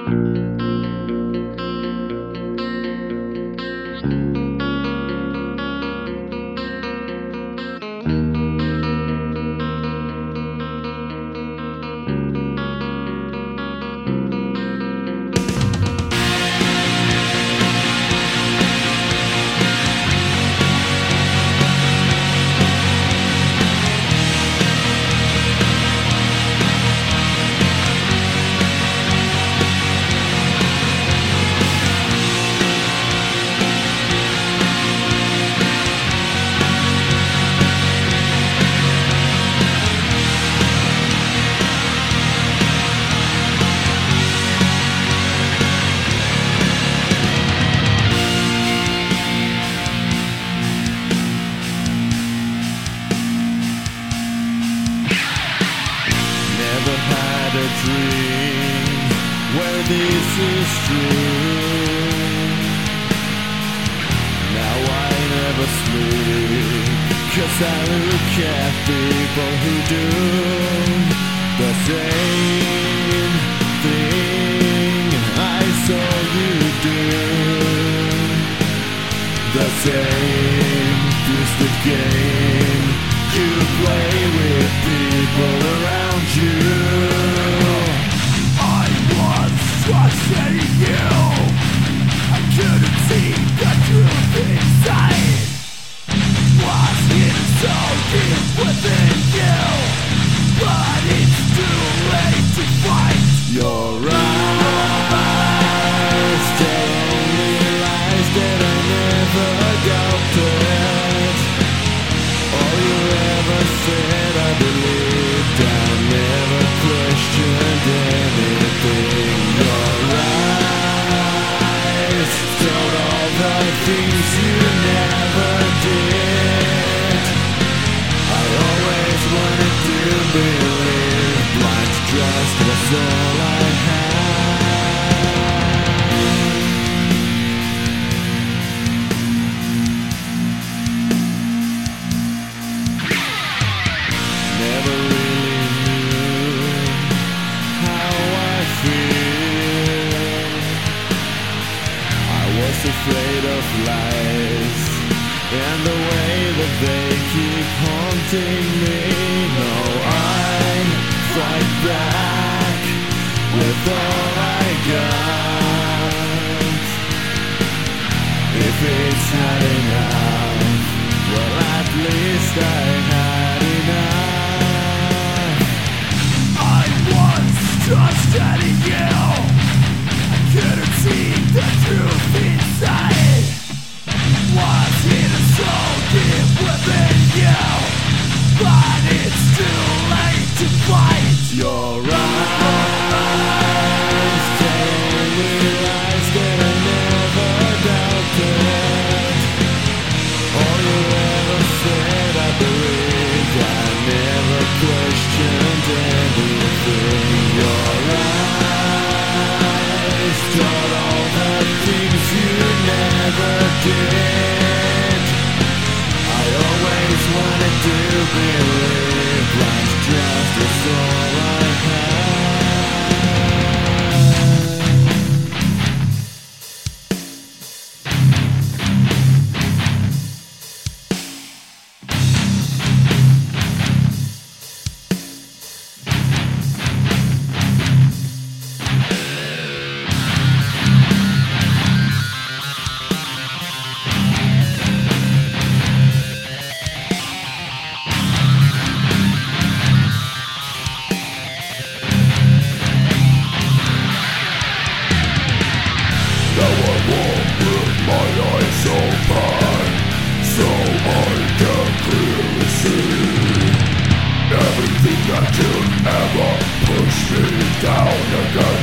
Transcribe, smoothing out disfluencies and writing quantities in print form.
Dream where this is true. Now I never sleep, 'cause I look at people who do the same thing I saw you do. The same twisted game you play with people around you. Trusted you, I couldn't see the truth inside. Was hidden so deep within you, but it's too late to fight. Your eyes tell only lies that I never doubted. All you ever said I believed, I never questioned anything. Things you never did. I always wanted to believe. Blind trust was all I had. Never really knew how I feel. I was afraid of lies and the way that they keep haunting me. No, I fight back with all I got. If it's not enough, well, at least I had enough. I was trusted in you, I couldn't see the truth inside. Was hidden so deep within you, but it's too late to fight. Your eyes tell me lies that I never doubted. All you ever said I believed, I never questioned anything. Your eyes told all the things you never did. I always wanted to believe. Blind trust is all I had. Everything that you ever pushed me down again.